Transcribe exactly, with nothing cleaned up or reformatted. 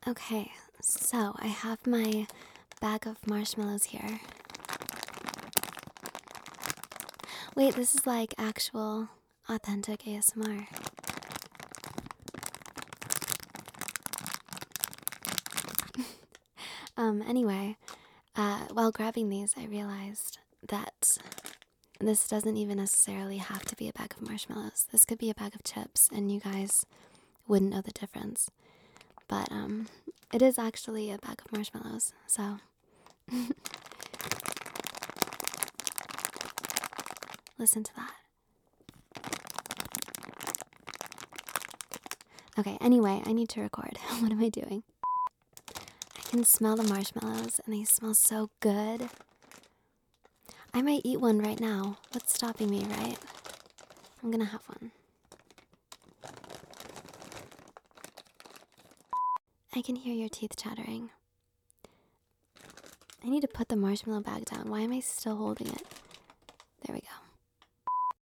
Okay, so I have my bag of marshmallows here. Wait, this is like actual, authentic A S M R. um, anyway, uh, while grabbing these, I realized that this doesn't even necessarily have to be a bag of marshmallows. This could be a bag of chips, and you guys wouldn't know the difference. But, um, it is actually a bag of marshmallows, so. Listen to that. Okay, anyway, I need to record. What am I doing? I can smell the marshmallows, and they smell so good. I might eat one right now. What's stopping me, right? I'm gonna have one. I can hear your teeth chattering. I need to put the marshmallow bag down. Why am I still holding it? There we go.